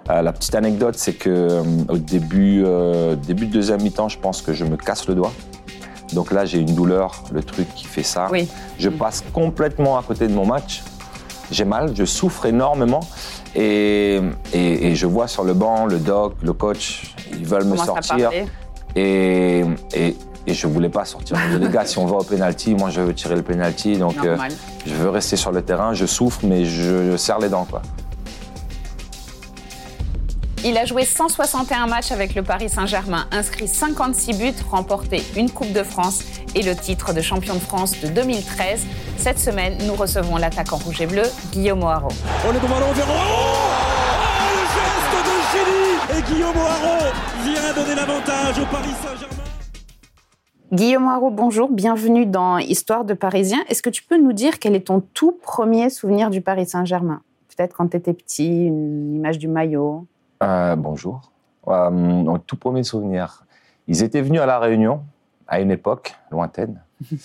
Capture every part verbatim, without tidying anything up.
Euh, la petite anecdote, c'est que euh, au début, euh, début de deuxième mi-temps, je pense que je me casse le doigt. Donc là, j'ai une douleur, le truc qui fait ça. Oui. Je passe complètement à côté de mon match. J'ai mal, je souffre énormément. Et, et, et je vois sur le banc, le doc, le coach, ils veulent me sortir. Et, et, et je ne voulais pas sortir. Je dis, les gars, si on va au pénalty, moi je veux tirer le pénalty. Donc euh, je veux rester sur le terrain, je souffre, mais je, je serre les dents, quoi. Il a joué cent soixante et un matchs avec le Paris Saint-Germain, inscrit cinquante-six buts, remporté une Coupe de France et le titre de champion de France de deux mille treize. Cette semaine, nous recevons l'attaquant rouge et bleu, Guillaume Haro. Oh, le ballon vers oh, oh, le geste de génie. Et Guillaume Haro vient donner l'avantage au Paris Saint-Germain. Guillaume Haro, bonjour, bienvenue dans Histoire de Parisien. Est-ce que tu peux nous dire quel est ton tout premier souvenir du Paris Saint-Germain ? Peut-être quand tu étais petit, une image du maillot. Euh, bonjour. Euh, mon tout premier souvenir. Ils étaient venus à La Réunion à une époque lointaine.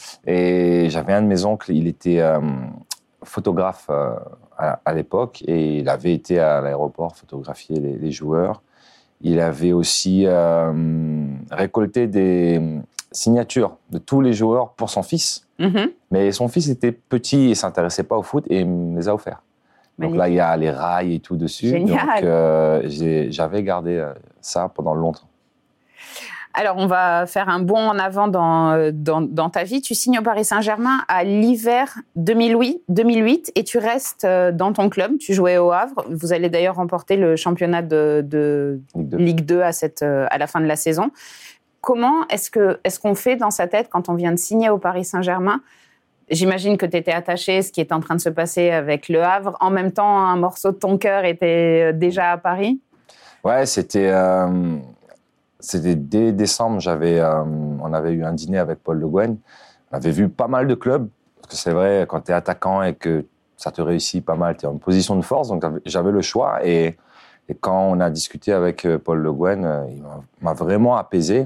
Et j'avais un de mes oncles, il était euh, photographe euh, à, à l'époque et il avait été à l'aéroport photographier les, les joueurs. Il avait aussi euh, récolté des signatures de tous les joueurs pour son fils. Mm-hmm. Mais son fils était petit et ne s'intéressait pas au foot et il me les a offerts. Donc là, il y a les rails et tout dessus. Génial. Donc, euh, j'ai, j'avais gardé ça pendant longtemps. Alors, on va faire un bond en avant dans, dans, dans ta vie. Tu signes au Paris Saint-Germain à l'hiver deux mille huit et tu restes dans ton club. Tu jouais au Havre. Vous allez d'ailleurs remporter le championnat de, de Ligue deux, Ligue deux à, cette, à la fin de la saison. Comment est-ce, que, est-ce qu'on fait dans sa tête quand on vient de signer au Paris Saint-Germain ? J'imagine que tu étais attaché à ce qui est en train de se passer avec Le Havre. En même temps, un morceau de ton cœur était déjà à Paris. Ouais, c'était, euh, c'était dès décembre. J'avais, euh, on avait eu un dîner avec Paul Le Guen. On avait vu pas mal de clubs. Parce que c'est vrai, quand tu es attaquant et que ça te réussit pas mal, tu es en position de force. Donc j'avais le choix. Et, et quand on a discuté avec Paul Le Guen, il m'a, m'a vraiment apaisé.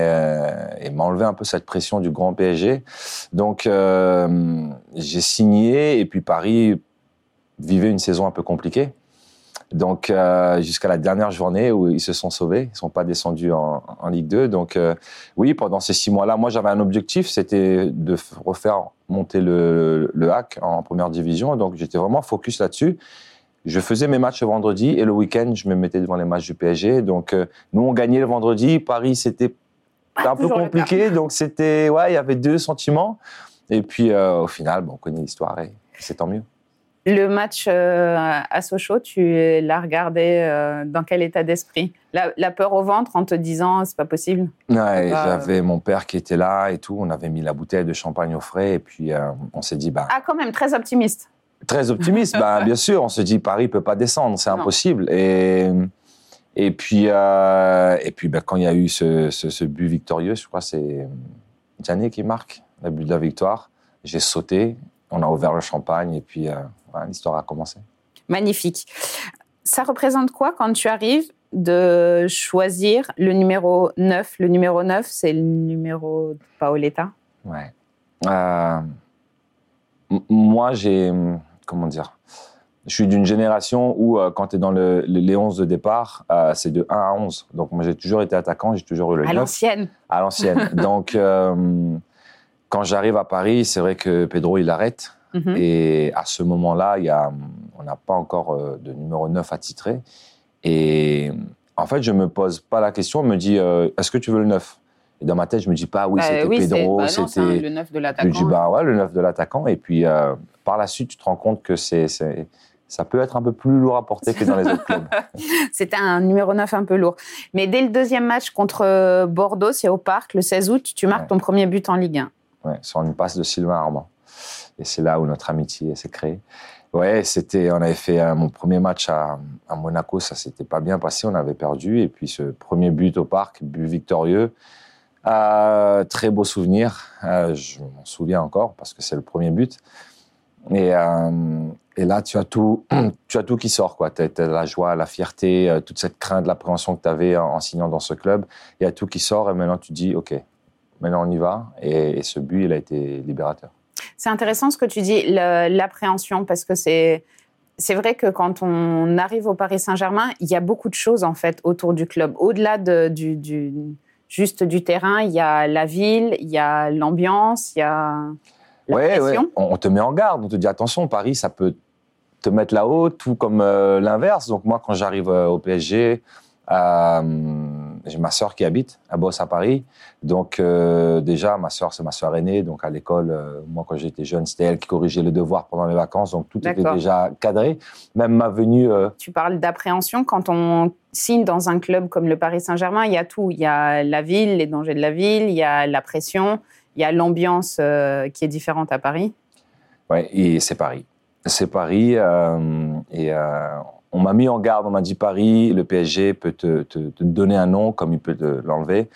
Et m'a enlevé un peu cette pression du grand P S G. Donc, euh, j'ai signé et puis Paris vivait une saison un peu compliquée. Donc, euh, jusqu'à la dernière journée où ils se sont sauvés, ils ne sont pas descendus en, en Ligue deux. Donc, euh, oui, pendant ces six mois-là, moi, j'avais un objectif, c'était de refaire monter le, le H A C en première division. Donc, j'étais vraiment focus là-dessus. Je faisais mes matchs le vendredi et le week-end, je me mettais devant les matchs du P S G. Donc, euh, nous, on gagnait le vendredi. Paris, c'était C'était un peu compliqué, donc c'était, ouais, il y avait deux sentiments. Et puis, euh, au final, bon, on connaît l'histoire et c'est tant mieux. Le match euh, à Sochaux, tu l'as regardé euh, dans quel état d'esprit ? la, la peur au ventre en te disant, c'est pas possible ? Ouais, pas, j'avais euh... mon père qui était là et tout. On avait mis la bouteille de champagne au frais et puis euh, on s'est dit, bah. Ah, quand même, très optimiste. Très optimiste, bah, bien sûr. On se dit, Paris peut pas descendre, c'est non. impossible. Et. Et puis, euh, et puis ben, quand il y a eu ce, ce, ce but victorieux, je crois que c'est Gianni qui marque le but de la victoire. J'ai sauté, on a ouvert le champagne et puis euh, voilà, l'histoire a commencé. Magnifique. Ça représente quoi quand tu arrives de choisir le numéro neuf ? Le numéro neuf, c'est le numéro de Paoletta ? Ouais. Euh, m- moi, j'ai... Comment dire ? Je suis d'une génération où, euh, quand tu es dans le, les onze de départ, euh, c'est de un à onze. Donc, moi, j'ai toujours été attaquant, j'ai toujours eu le à neuf. L'ancienne. À l'ancienne. Donc, euh, quand j'arrive à Paris, c'est vrai que Pedro, il arrête. Mm-hmm. Et à ce moment-là, il y a, on n'a pas encore euh, de numéro neuf attitré. Et en fait, je ne me pose pas la question, on me dit, euh, est-ce que tu veux le neuf ? Et dans ma tête, je me dis pas, oui, bah, c'était oui, Pedro, c'est, bah non, c'était... C'est le neuf de l'attaquant. Je dis, bah ouais, le neuf de l'attaquant. Et puis, euh, par la suite, tu te rends compte que c'est... c'est ça peut être un peu plus lourd à porter que dans les autres clubs. C'était un numéro neuf un peu lourd. Mais dès le deuxième match contre Bordeaux, c'est au Parc, le seize août, tu marques ouais. ton premier but en Ligue un. Ouais, sur une passe de Sylvain Armand. Et c'est là où notre amitié s'est créée. Ouais, c'était, on avait fait euh, mon premier match à, à Monaco, ça s'était pas bien passé, on avait perdu. Et puis ce premier but au Parc, but victorieux, euh, très beau souvenir. Euh, je m'en souviens encore parce que c'est le premier but. Et, euh, et là, tu as tout, tu as tout qui sort, quoi. Tu as la joie, la fierté, euh, toute cette crainte, l'appréhension que tu avais en, en signant dans ce club. Il y a tout qui sort et maintenant tu te dis, OK, maintenant on y va. Et, et ce but, il a été libérateur. C'est intéressant ce que tu dis, le, l'appréhension, parce que c'est c'est vrai que quand on arrive au Paris Saint-Germain, il y a beaucoup de choses en fait autour du club. Au-delà de, du, du, juste du terrain, il y a la ville, il y a l'ambiance, il y a la ouais, pression. Ouais. On, on te met en garde, on te dit attention, Paris, ça peut te mettre là-haut, tout comme euh, l'inverse. Donc moi, quand j'arrive euh, au P S G, euh, j'ai ma sœur qui habite, elle bosse à Paris. Donc euh, déjà, ma sœur, c'est ma sœur aînée. Donc à l'école, euh, moi quand j'étais jeune, c'était elle qui corrigeait les devoirs pendant les vacances. Donc tout D'accord. était déjà cadré. Même ma venue... Euh... Tu parles d'appréhension. Quand on signe dans un club comme le Paris Saint-Germain, il y a tout. Il y a la ville, les dangers de la ville, il y a la pression, il y a l'ambiance euh, qui est différente à Paris. Oui, et c'est Paris. C'est Paris. Euh, et... Euh, On m'a mis en garde, on m'a dit Paris, le P S G peut te, te, te donner un nom comme il peut te l'enlever.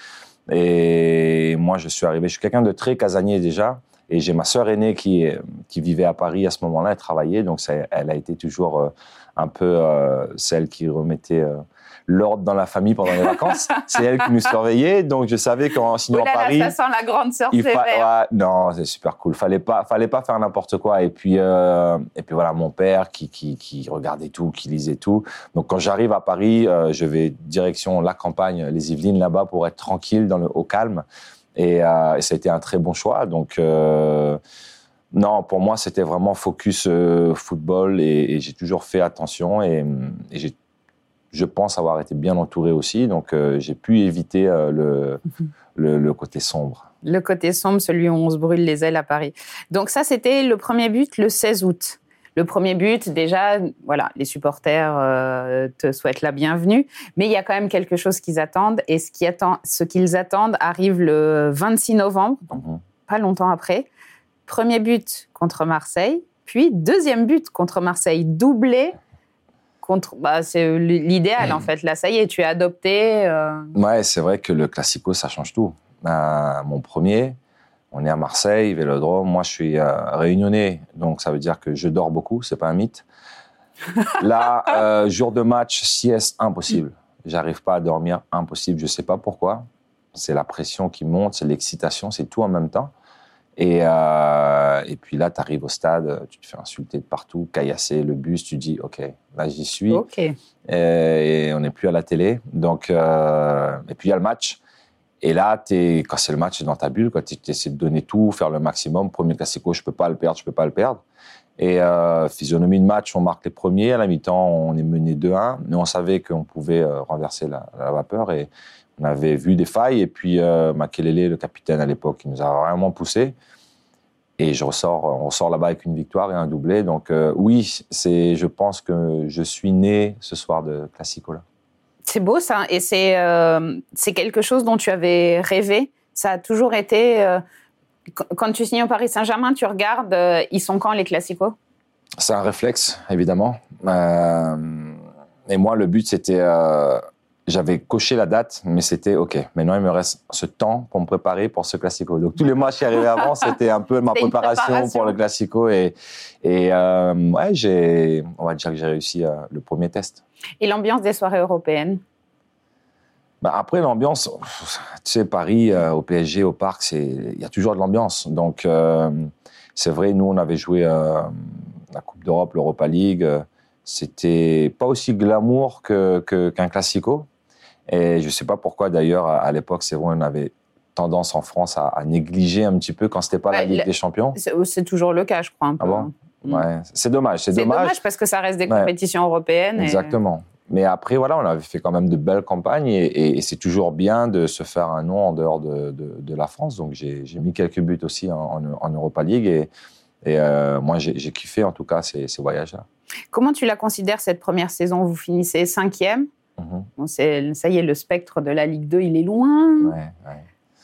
Et moi, je suis arrivé, je suis quelqu'un de très casanier déjà. Et j'ai ma sœur aînée qui, qui vivait à Paris à ce moment-là, elle travaillait. Donc, ça, elle a été toujours euh, un peu euh, celle qui remettait euh, l'ordre dans la famille pendant les vacances. C'est elle qui nous surveillait. Donc, je savais qu'en signant oh là là, Paris... ça sent la grande sœur il fa- sévère. ouais, non, c'est super cool. Fallait pas, fallait pas faire n'importe quoi. Et puis, euh, et puis voilà, mon père qui, qui, qui regardait tout, qui lisait tout. Donc, quand j'arrive à Paris, euh, je vais direction la campagne, les Yvelines, là-bas, pour être tranquille, dans le, au calme. Et, euh, et ça a été un très bon choix. Donc, euh, non, pour moi, c'était vraiment focus euh, football. Et, et j'ai toujours fait attention. Et, et j'ai, je pense avoir été bien entouré aussi. Donc, euh, j'ai pu éviter euh, le, mm-hmm. le, le côté sombre. Le côté sombre, celui où on se brûle les ailes à Paris. Donc ça, c'était le premier but le seize août. Le premier but, déjà, voilà, les supporters euh, te souhaitent la bienvenue, mais il y a quand même quelque chose qu'ils attendent, et ce, qui attend, ce qu'ils attendent arrive le vingt-six novembre, donc mmh. pas longtemps après. Premier but contre Marseille, puis deuxième but contre Marseille, doublé. Contre, bah, c'est l'idéal, mmh. en fait. Là, ça y est, tu es adopté. Euh... Ouais, c'est vrai que le Classico, ça change tout. Euh, mon premier, on est à Marseille, Vélodrome. Moi, je suis euh, réunionnais, donc ça veut dire que je dors beaucoup, c'est pas un mythe. Là, euh, jour de match, sieste, impossible. J'arrive pas à dormir, impossible. Je sais pas pourquoi. C'est la pression qui monte, c'est l'excitation, c'est tout en même temps. Et, euh, et puis là, tu arrives au stade, tu te fais insulter de partout, caillasser le bus, tu dis, OK, là, j'y suis. Okay. Et, et on n'est plus à la télé. Donc, euh, et puis, il y a le match. Et là, t'es, quand c'est le match, c'est dans ta bulle, tu essaies de donner tout, faire le maximum. Premier Classico, je ne peux pas le perdre, je ne peux pas le perdre. Et euh, physionomie de match, on marque les premiers. À la mi-temps, on est mené deux un. Mais on savait qu'on pouvait euh, renverser la, la vapeur. Et on avait vu des failles. Et puis, euh, Makelele, le capitaine à l'époque, il nous a vraiment poussé. Et je ressors, on ressort là-bas avec une victoire et un doublé. Donc euh, oui, c'est, je pense que je suis né ce soir de Classico-là. C'est beau ça, et c'est, euh, c'est quelque chose dont tu avais rêvé. Ça a toujours été... Euh, quand tu signes au Paris Saint-Germain, tu regardes, euh, ils sont quand les Classicos ? C'est un réflexe, évidemment. Euh, et moi, le but, c'était... Euh, j'avais coché la date, mais c'était OK. Maintenant, il me reste ce temps pour me préparer pour ce Classico. Donc, tous les matchs qui arrivaient avant, c'était un peu ma préparation, préparation pour le Classico. Et, et euh, ouais, j'ai, on va dire que j'ai réussi euh, le premier test. Et l'ambiance des soirées européennes ? Ben après, l'ambiance, tu sais, Paris, euh, au P S G, au Parc, c'est, il y a toujours de l'ambiance. Donc, euh, c'est vrai, nous, on avait joué euh, la Coupe d'Europe, l'Europa League. Euh, c'était pas aussi glamour que, que, qu'un Classico. Et je ne sais pas pourquoi, d'ailleurs, à, à l'époque, c'est vrai, on avait tendance en France à, à négliger un petit peu quand ce n'était pas ouais, la Ligue la, des Champions. C'est, c'est toujours le cas, je crois, un peu. Ah bon ? Mmh. Ouais, c'est dommage. C'est, c'est dommage. dommage parce que ça reste des compétitions ouais. européennes. Exactement. Et... Mais après, voilà, on avait fait quand même de belles campagnes et, et, et c'est toujours bien de se faire un nom en dehors de, de, de la France. Donc, j'ai, j'ai mis quelques buts aussi en, en, en Europa League et, et euh, moi, j'ai, j'ai kiffé en tout cas ces, ces voyages-là. Comment tu la considères cette première saison ? Vous finissez cinquième. Mmh. Bon, c'est, ça y est, le spectre de la Ligue deux, il est loin. Ouais, ouais.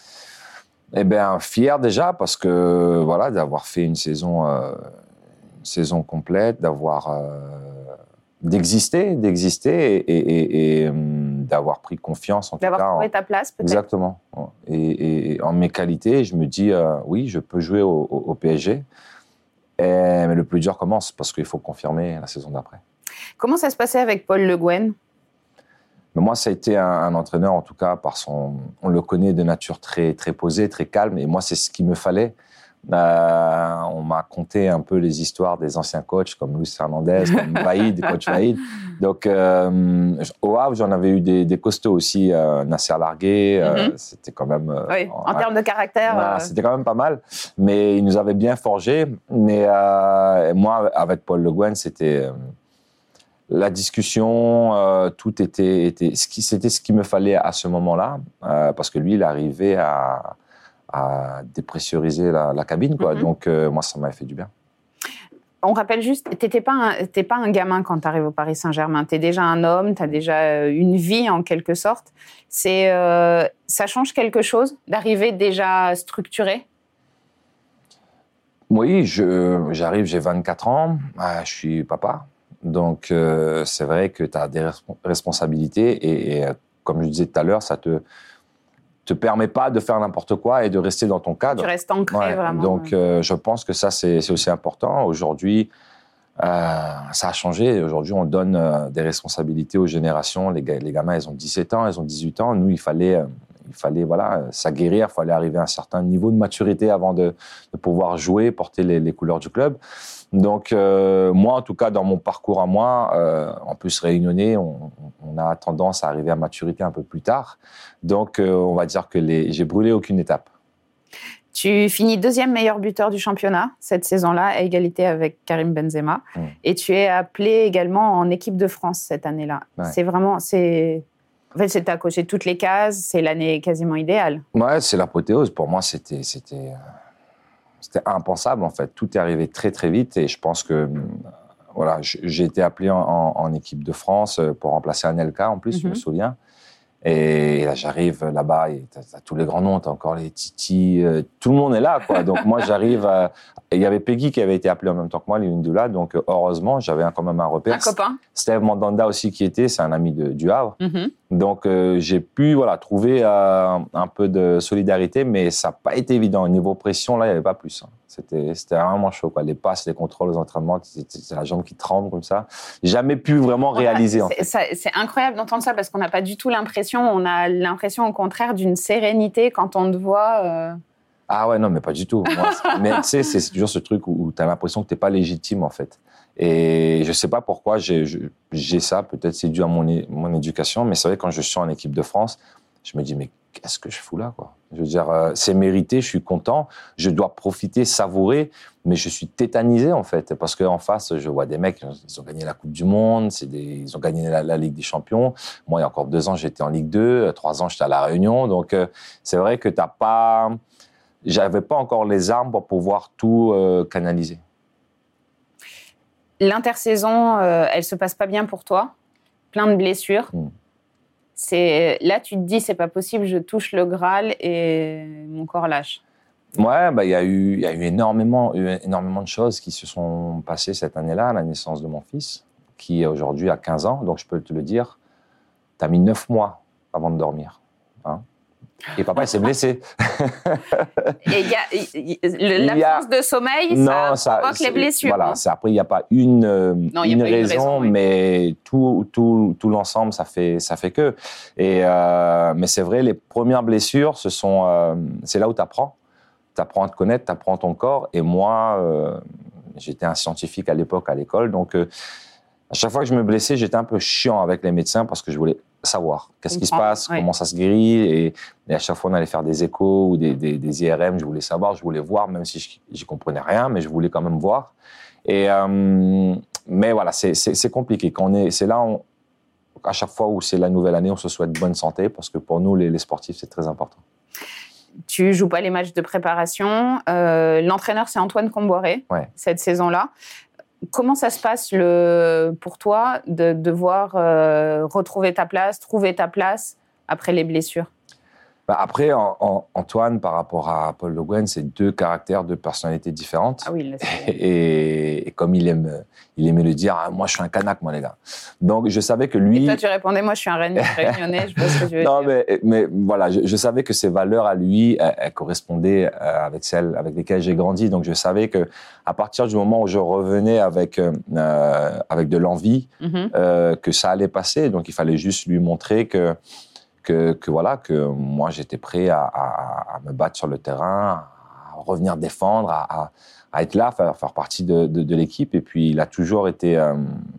Eh bien, fier déjà parce que, voilà, d'avoir fait une saison, euh, une saison complète, d'avoir... Euh, d'exister, d'exister et, et, et, et d'avoir pris confiance en d'avoir tout cas. D'avoir trouvé en... ta place peut-être. Exactement. Et, et en mes qualités, je me dis, euh, oui, je peux jouer au, au, au P S G. Et, mais le plus dur commence parce qu'il faut confirmer la saison d'après. Comment ça se passait avec Paul Le Guen ? Mais moi, ça a été un, un entraîneur, en tout cas, par son, on le connaît de nature très, très posée, très calme. Et moi, c'est ce qu'il me fallait. Euh, on m'a conté un peu les histoires des anciens coachs comme Luis Fernandez, comme Vaïd, coach Vaïd. Donc, euh, au Havre, j'en avais eu des, des costauds aussi. Euh, Nasser Largué, euh, mm-hmm. c'était quand même... Euh, oui, en, en termes de caractère. Ouais, euh... C'était quand même pas mal. Mais il nous avait bien forgé. Mais euh, moi, avec Paul Le Guen, c'était... Euh, la discussion, euh, tout était... était ce qui, c'était ce qu'il me fallait à ce moment-là. Euh, parce que lui, il arrivait à... à dépressuriser la, la cabine, quoi. Mm-hmm. Donc, euh, moi, ça m'avait fait du bien. On rappelle juste, tu n'es pas, pas un gamin quand tu arrives au Paris Saint-Germain. Tu es déjà un homme, tu as déjà une vie, en quelque sorte. C'est, euh, ça change quelque chose d'arriver déjà structuré? Oui, je, j'arrive, j'ai vingt-quatre ans, euh, je suis papa. Donc, euh, c'est vrai que tu as des resp- responsabilités. Et, et comme je disais tout à l'heure, ça te... te permet pas de faire n'importe quoi et de rester dans ton cadre. Tu restes ancré, ouais, vraiment. Donc, euh, je pense que ça, c'est, c'est aussi important. Aujourd'hui, euh, ça a changé. Aujourd'hui, on donne euh, des responsabilités aux générations. Les, les gamins, ils ont dix-sept ans, ils ont dix-huit ans. Nous, il fallait, euh, il fallait voilà, s'aguerrir, il fallait arriver à un certain niveau de maturité avant de, de pouvoir jouer, porter les, les couleurs du club. Donc, euh, moi, en tout cas, dans mon parcours à moi, euh, en plus réunionnais, on, on a tendance à arriver à maturité un peu plus tard. Donc, euh, on va dire que les, j'ai brûlé aucune étape. Tu finis deuxième meilleur buteur du championnat cette saison-là, à égalité avec Karim Benzema. Mmh. Et tu es appelé également en équipe de France cette année-là. Ouais. C'est vraiment... C'est... En fait, tu as coché toutes les cases, c'est l'année quasiment idéale. Ouais, c'est l'apothéose. Pour moi, c'était... c'était... C'était impensable, en fait. Tout est arrivé très, très vite. Et je pense que voilà, j'ai été appelé en, en équipe de France pour remplacer Anelka, en plus, mm-hmm. je me souviens. Et là, j'arrive là-bas, et t'as, t'as tous les grands noms, t'as encore les Titi, euh, tout le monde est là, quoi. Donc, moi, j'arrive à... Et il y avait Peggy qui avait été appelé en même temps que moi, Lindula. Donc, heureusement, j'avais quand même un repère. Un copain. Steve Mandanda aussi qui était, c'est un ami de, du Havre. Mm-hmm. Donc, euh, j'ai pu voilà, trouver euh, un peu de solidarité, mais ça n'a pas été évident. Au niveau pression, là, il n'y avait pas plus. Hein. C'était, c'était vraiment chaud, quoi. Les passes, les contrôles, les entraînements, c'est, c'est la jambe qui tremble comme ça. Jamais pu vraiment réaliser. Ouais, c'est, en fait. ça, c'est incroyable d'entendre ça parce qu'on n'a pas du tout l'impression, on a l'impression au contraire d'une sérénité quand on te voit. Euh... Ah ouais, non, mais pas du tout. Moi, mais tu sais, c'est toujours ce truc où, où tu as l'impression que tu n'es pas légitime, en fait. Et je ne sais pas pourquoi j'ai, j'ai ça. Peut-être c'est dû à mon, mon éducation, mais c'est vrai, quand je suis en équipe de France, je me dis, mais qu'est-ce que je fous là, quoi? Je veux dire, euh, c'est mérité, je suis content, je dois profiter, savourer, mais je suis tétanisé, en fait, parce qu'en face, je vois des mecs, ils ont gagné la Coupe du Monde, c'est des, ils ont gagné la, la Ligue des Champions. Moi, il y a encore deux ans, j'étais en Ligue deux, trois ans, j'étais à La Réunion. Donc, euh, c'est vrai que t'as pas... J'avais pas encore les armes pour pouvoir tout euh, canaliser. L'intersaison, euh, elle se passe pas bien pour toi, plein de blessures. Mm. C'est, là, tu te dis, c'est pas possible, je touche le Graal et mon corps lâche. Ouais, bah, il y a eu, il y a eu énormément, énormément de choses qui se sont passées cette année-là, à la naissance de mon fils, qui aujourd'hui a quinze ans. Donc, je peux te le dire, tu as mis neuf mois avant de dormir. Hein. Et papa, il s'est blessé. Et y a, y, y, l'absence a, de sommeil, non, ça provoque les blessures. Voilà, c'est, après, il n'y a pas une, non, une, a pas raison, une raison, oui. Mais tout, tout, tout l'ensemble, ça fait, ça fait que. Et, euh, mais c'est vrai, les premières blessures, ce sont, euh, c'est là où tu apprends. Tu apprends à te connaître, tu apprends ton corps. Et moi, euh, j'étais un scientifique à l'époque à l'école. Donc, euh, à chaque fois que je me blessais, j'étais un peu chiant avec les médecins parce que je voulais savoir qu'est-ce qui se passe, oui. Comment ça se guérit. Et, et à chaque fois, on allait faire des échos ou des, des, des I R M. Je voulais savoir, je voulais voir, même si je n'y comprenais rien, mais je voulais quand même voir. Et, euh, mais voilà, c'est, c'est, c'est compliqué. Quand on est, c'est là, on, à chaque fois où c'est la nouvelle année, on se souhaite bonne santé parce que pour nous, les, les sportifs, c'est très important. Tu joues pas les matchs de préparation. Euh, l'entraîneur, c'est Antoine Comboiré, ouais. Cette saison-là. Comment ça se passe le, pour toi de devoir euh, retrouver ta place, trouver ta place après les blessures? Bah après, en, en, Antoine, par rapport à Paul Le Guen, c'est deux caractères, deux personnalités différentes. Ah oui, et, et, et comme il aime, il aimait le dire, ah, moi je suis un Kanak, moi les gars. Donc je savais que lui. Et toi tu répondais, moi je suis un Réunionnais, je vois ce que tu veux non, dire. mais, mais voilà, je, je savais que ses valeurs à lui, elles, elles correspondaient avec celles avec lesquelles j'ai grandi. Donc je savais que à partir du moment où je revenais avec euh, avec de l'envie, mm-hmm. euh, que ça allait passer. Donc il fallait juste lui montrer que. Que, que voilà, que moi j'étais prêt à, à, à me battre sur le terrain, à revenir défendre, à, à, à être là, faire, faire partie de, de, de l'équipe. Et puis, il a toujours été, euh,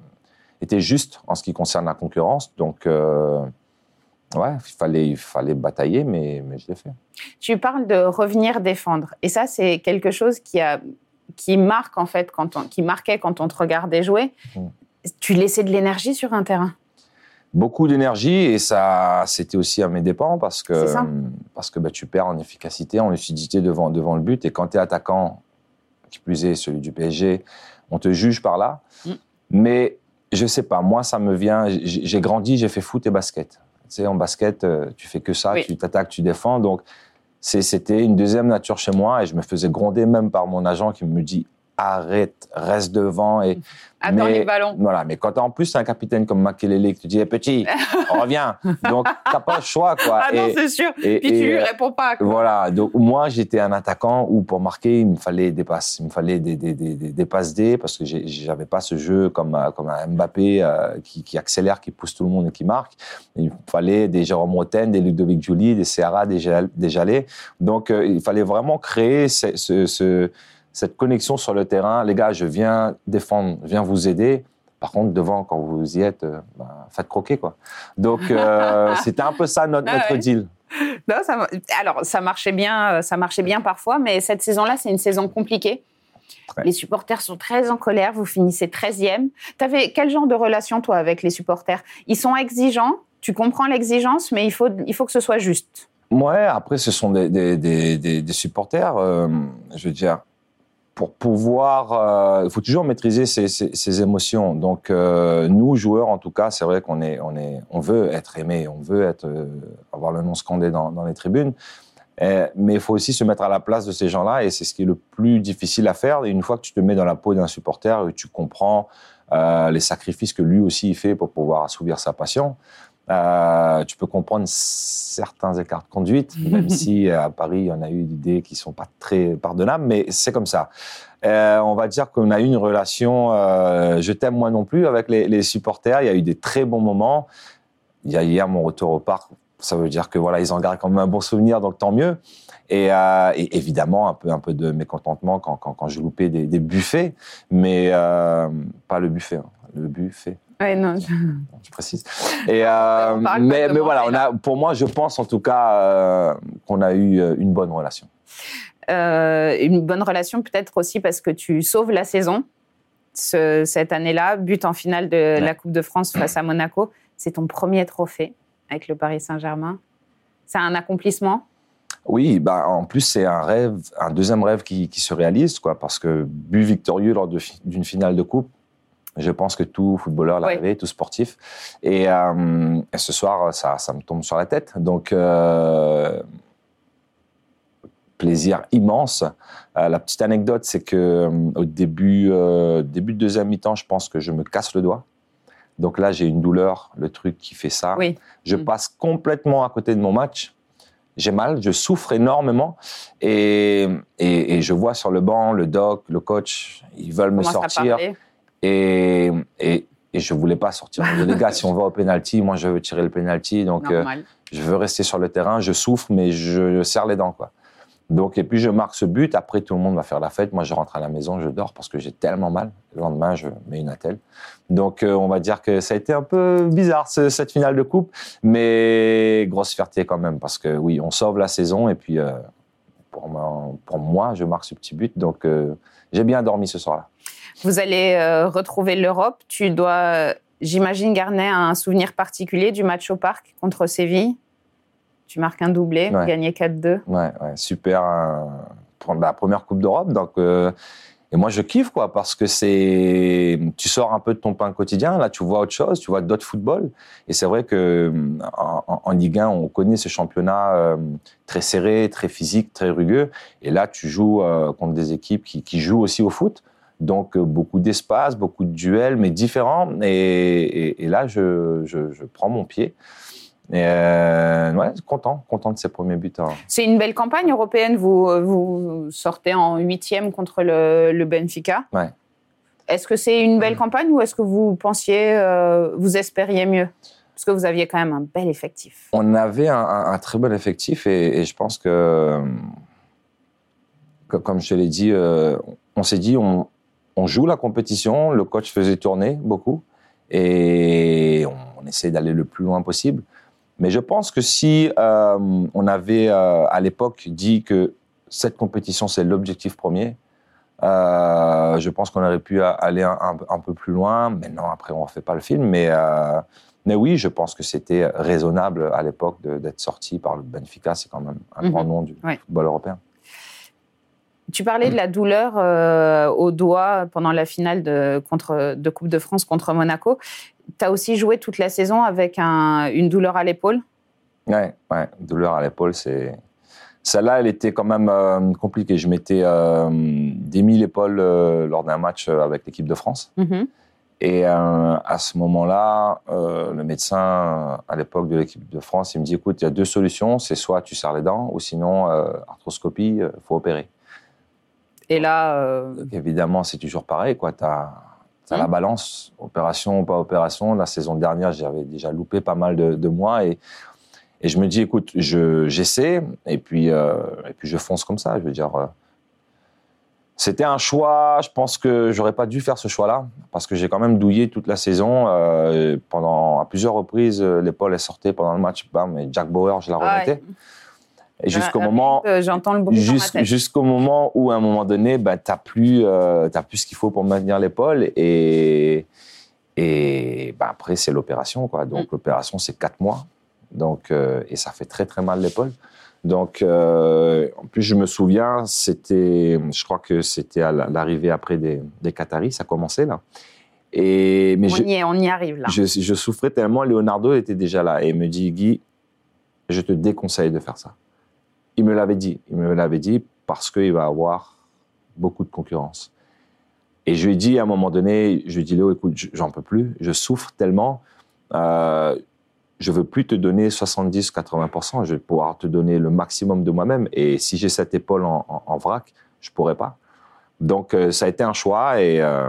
été juste en ce qui concerne la concurrence. Donc, euh, ouais, il fallait, il fallait batailler, mais, mais je l'ai fait. Tu parles de revenir défendre. Et ça, c'est quelque chose qui, a, qui marque, en fait, quand on, qui marquait quand on te regardait jouer. Mmh. Tu laissais de l'énergie sur un terrain. Beaucoup d'énergie, et ça, c'était aussi à mes dépens parce que, parce que bah, tu perds en efficacité, en lucidité devant, devant le but. Et quand tu es attaquant, qui plus est celui du P S G, on te juge par là. Mm. Mais je sais pas, moi, ça me vient. J'ai, j'ai grandi, j'ai fait foot et basket. Tu sais, en basket, tu fais que ça, oui. Tu t'attaques, tu défends. Donc, c'est, c'était une deuxième nature chez moi, et je me faisais gronder même par mon agent qui me dit arrête, reste devant. Et, Attends mais, les ballons. Voilà, mais quand en plus, t'as un capitaine comme Makelele qui te dit hey, petit, reviens. Donc, t'as pas le choix, quoi. Ah non, et, c'est sûr. Et, Puis et, tu lui réponds pas, quoi. Voilà. Donc, moi, j'étais un attaquant où pour marquer, il me fallait des passes. Il me fallait des, des, des, des, des passes D parce que j'ai, j'avais pas ce jeu comme, comme un Mbappé euh, qui, qui accélère, qui pousse tout le monde et qui marque. Il me fallait des Jérôme Roten, des Ludovic Giuli, des Serra, des, des Jallet. Donc, euh, il fallait vraiment créer ce, ce, ce cette connexion sur le terrain. Les gars, je viens défendre, je viens vous aider. Par contre, devant, quand vous y êtes, euh, bah, faites croquer, quoi. Donc, euh, c'était un peu ça notre, notre ah ouais. deal. Non, ça, alors, ça marchait bien, ça marchait bien parfois, mais cette saison-là, c'est une saison compliquée. Ouais. Les supporters sont très en colère. Vous finissez treizième. T'avais quel genre de relation, toi, avec les supporters? Ils sont exigeants. Tu comprends l'exigence, mais il faut, il faut que ce soit juste. Ouais, après, ce sont des, des, des, des, des supporters, euh, je veux dire... Pour pouvoir, euh, il faut toujours maîtriser ses, ses, ses émotions. Donc, euh, nous, joueurs, en tout cas, c'est vrai qu'on est, on est, on veut être aimé, on veut être, euh, avoir le nom scandé dans, dans les tribunes. Et, mais il faut aussi se mettre à la place de ces gens-là, et c'est ce qui est le plus difficile à faire. Et une fois que tu te mets dans la peau d'un supporter, tu comprends euh, les sacrifices que lui aussi il fait pour pouvoir assouvir sa passion. Euh, tu peux comprendre certains écarts de conduite, même si à Paris, il y en a eu des idées qui ne sont pas très pardonnables, mais c'est comme ça. Euh, on va dire qu'on a eu une relation, euh, je t'aime moi non plus, avec les, les supporters. Il y a eu des très bons moments. Il y a hier mon retour au parc, ça veut dire que voilà, ils en gardent quand même un bon souvenir, donc tant mieux. Et, euh, et évidemment, un peu, un peu de mécontentement quand, quand, quand je loupais des, des buffets, mais euh, pas le buffet, hein, le buffet. Ouais, non, je... je précise. Et euh, mais, mais voilà, on a, pour moi, je pense en tout cas euh, qu'on a eu une bonne relation. Euh, une bonne relation peut-être aussi parce que tu sauves la saison ce, cette année-là, but en finale de ouais. la Coupe de France face à Monaco. C'est ton premier trophée avec le Paris Saint-Germain. C'est un accomplissement? Oui, bah en plus c'est un rêve, un deuxième rêve qui, qui se réalise, quoi, parce que but victorieux lors de, d'une finale de coupe. Je pense que tout footballeur l'a rêvé, oui. tout sportif. Et, euh, et ce soir, ça, ça me tombe sur la tête. Donc, euh, plaisir immense. Euh, la petite anecdote, c'est que euh, au début, euh, début de deuxième mi-temps, je pense que je me casse le doigt. Donc là, j'ai une douleur, le truc qui fait ça. Oui. Je mmh. passe complètement à côté de mon match. J'ai mal, je souffre énormément. Et, et, et je vois sur le banc, le doc, le coach, ils veulent me sortir. Et, et, et je ne voulais pas sortir. Je dis, les gars, si on va au pénalty, moi, je veux tirer le pénalty. Donc, euh, je veux rester sur le terrain. Je souffre, mais je, je serre les dents, quoi. Donc, et puis, je marque ce but. Après, tout le monde va faire la fête. Moi, je rentre à la maison, je dors parce que j'ai tellement mal. Le lendemain, je mets une attelle. Donc, euh, on va dire que ça a été un peu bizarre, ce, cette finale de coupe. Mais grosse fierté quand même. Parce que, oui, on sauve la saison. Et puis, euh, pour, moi, pour moi, je marque ce petit but. Donc, euh, j'ai bien dormi ce soir-là. Vous allez euh, retrouver l'Europe. Tu dois, j'imagine, garder un souvenir particulier du match au parc contre Séville. Tu marques un doublé, ouais. gagné quatre deux. Ouais, ouais, super. Euh, prendre la première Coupe d'Europe. Donc, euh, et moi, je kiffe, quoi, parce que c'est, tu sors un peu de ton pain quotidien. Là, tu vois autre chose, tu vois d'autres footballs. Et c'est vrai que en, en Ligue un, on connaît ce championnat euh, très serré, très physique, très rugueux. Et là, tu joues euh, contre des équipes qui, qui jouent aussi au foot. Donc, beaucoup d'espace, beaucoup de duels, mais différents. Et, et, et là, je, je, je prends mon pied. Et euh, ouais, content, content de ces premiers buts. Hein. C'est une belle campagne européenne. Vous, vous sortez en huitième contre le, le Benfica. Ouais. Est-ce que c'est une belle mmh. campagne ou est-ce que vous pensiez, euh, vous espériez mieux? Parce que vous aviez quand même un bel effectif. On avait un, un, un très bel effectif et, et je pense que... comme je te l'ai dit, euh, on s'est dit, on, on joue la compétition, le coach faisait tourner beaucoup et on, on essaie d'aller le plus loin possible. Mais je pense que si euh, on avait euh, à l'époque dit que cette compétition c'est l'objectif premier, euh, je pense qu'on aurait pu aller un, un, un peu plus loin. Maintenant, après, on ne refait pas le film, mais, euh, mais oui, je pense que c'était raisonnable à l'époque de, d'être sorti par le Benfica. C'est quand même un mmh. grand nom du oui. football européen. Tu parlais de la douleur euh, au doigt pendant la finale de, contre, de Coupe de France contre Monaco. Tu as aussi joué toute la saison avec un, une douleur à l'épaule ? Oui, ouais, douleur à l'épaule, c'est... Celle-là, elle était quand même euh, compliquée. Je m'étais euh, démis l'épaule euh, lors d'un match avec l'équipe de France. Mm-hmm. Et euh, à ce moment-là, euh, le médecin, à l'époque de l'équipe de France, il me dit, écoute, il y a deux solutions. C'est soit tu serres les dents ou sinon, euh, arthroscopie, il euh, faut opérer. Et là... Euh... Donc, évidemment, c'est toujours pareil, quoi. Tu as mmh. la balance, opération ou pas opération. La saison dernière, j'avais déjà loupé pas mal de, de mois. Et, et je me dis, écoute, je, j'essaie et puis, euh, et puis je fonce comme ça. Je veux dire, euh, c'était un choix. Je pense que j'aurais pas dû faire ce choix-là parce que j'ai quand même douillé toute la saison. Euh, pendant, à plusieurs reprises, l'épaule est sortie pendant le match. Bam, et Jack Bauer, je la remettais. Ouais. Et jusqu'au ah, moment, euh, j'entends le bruit jusqu', dans ma tête. Jusqu'au moment où, à un moment donné, bah, t'as plus, euh, t'as plus ce qu'il faut pour maintenir l'épaule et et bah, après c'est l'opération, quoi. Donc mm. l'opération c'est quatre mois, donc euh, et ça fait très très mal l'épaule. Donc euh, en plus je me souviens, c'était, je crois que c'était à l'arrivée après des des Qataris, ça commençait là. Et mais on, je, y est, on y arrive là. Je, je souffrais tellement. Leonardo était déjà là et il me dit, Guy, je te déconseille de faire ça. Il me l'avait dit. Il me l'avait dit parce qu'il va avoir beaucoup de concurrence. Et je lui ai dit à un moment donné, je lui ai dit, Léo, écoute, j'en peux plus. Je souffre tellement. Euh, je veux plus te donner soixante-dix à quatre-vingts pour cent. Je vais pouvoir te donner le maximum de moi-même. Et si j'ai cette épaule en, en, en vrac, je pourrais pas. Donc, euh, ça a été un choix et... Euh,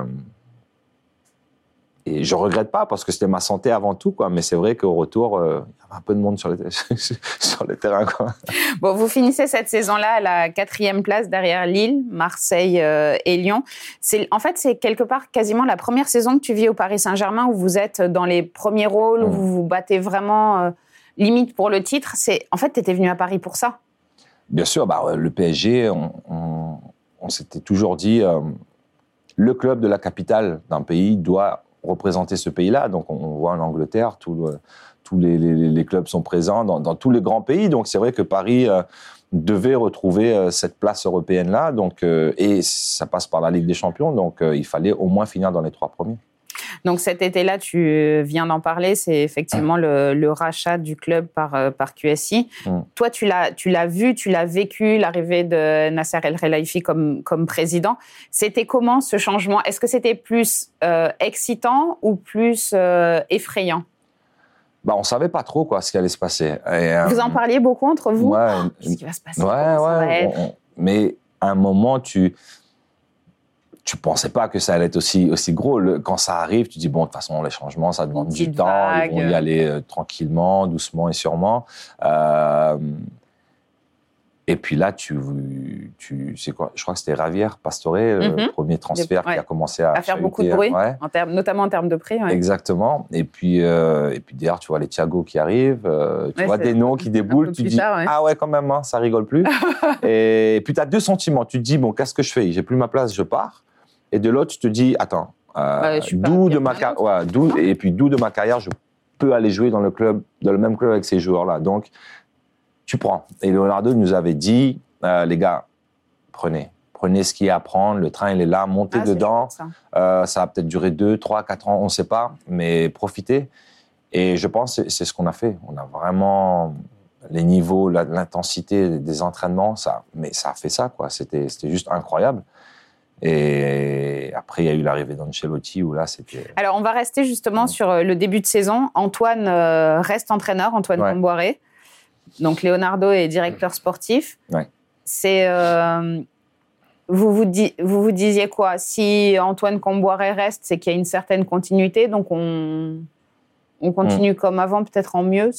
Et je ne regrette pas parce que c'était ma santé avant tout, quoi. Mais c'est vrai qu'au retour, euh, il y avait un peu de monde sur le, sur le terrain, quoi. Bon, vous finissez cette saison-là à la quatrième place derrière Lille, Marseille euh, et Lyon. C'est, en fait, c'est quelque part quasiment la première saison que tu vis au Paris Saint-Germain où vous êtes dans les premiers rôles, mmh. où vous vous battez vraiment euh, limite pour le titre. C'est, en fait, tu étais venu à Paris pour ça. Bien sûr, bah, le P S G, on, on, on s'était toujours dit euh, le club de la capitale d'un pays doit représenter ce pays-là. Donc, on voit en Angleterre, tout le, tous les, les, les clubs sont présents dans, dans tous les grands pays. Donc, c'est vrai que Paris euh, devait retrouver euh, cette place européenne-là. Donc, euh, et ça passe par la Ligue des Champions. Donc, euh, il fallait au moins finir dans les trois premiers. Donc, cet été-là, tu viens d'en parler, c'est effectivement le, le rachat du club par, par Q S I. Mm. Toi, tu l'as, tu l'as vu, tu l'as vécu, l'arrivée de Nasser El Khelaifi comme, comme président. C'était comment ce changement ? Est-ce que c'était plus euh, excitant ou plus euh, effrayant ? Bah, on ne savait pas trop quoi, ce qui allait se passer. Et, euh, vous en parliez beaucoup entre vous ? Ouais. Oh, qu'est-ce qui va se passer ? Ouais, ouais. On, on, mais à un moment, tu... Tu ne pensais pas que ça allait être aussi, aussi gros. Le, quand ça arrive, tu dis, bon, de toute façon, les changements, ça demande du temps. Vague. Ils vont y aller euh, tranquillement, doucement et sûrement. Euh, et puis là, tu, tu c'est quoi ? Je crois que c'était Javier Pastore, mm-hmm. le premier transfert ouais. qui a commencé à, à faire beaucoup de bruit, ouais. en termes, notamment en termes de prix. Ouais. Exactement. Et puis, euh, et puis d'ailleurs, tu vois les Thiago qui arrivent, euh, tu ouais, vois des noms qui déboulent, tu te dis, tard, ouais. ah ouais, quand même, hein, ça rigole plus. Et puis, tu as deux sentiments. Tu te dis, bon, qu'est-ce que je fais ? J'ai plus ma place, je pars. Et de l'autre, tu te dis, attends, euh, ouais, d'où de ma carrière, ouais, d'où et puis d'où de ma carrière, je peux aller jouer dans le club, dans le même club avec ces joueurs-là. Donc, tu prends. Et Leonardo nous avait dit, euh, les gars, prenez, prenez ce qu'il y a à prendre. Le train, il est là, montez ah, dedans. Ça. Euh, ça va peut-être durer deux, trois, quatre ans, on ne sait pas, mais profitez. Et je pense que c'est ce qu'on a fait. On a vraiment les niveaux, l'intensité des entraînements, ça, mais ça a fait ça, quoi. C'était, c'était juste incroyable. Et après, il y a eu l'arrivée d'Ancelotti où là, c'était... Alors, on va rester justement ouais. sur le début de saison. Antoine euh, reste entraîneur, Antoine ouais. Comboiré. Donc, Leonardo est directeur sportif. Ouais. C'est... Euh, vous, vous, di- vous vous disiez quoi ? Si Antoine Comboiré reste, c'est qu'il y a une certaine continuité. Donc, on, on continue mmh. comme avant, peut-être en mieux, simplement ?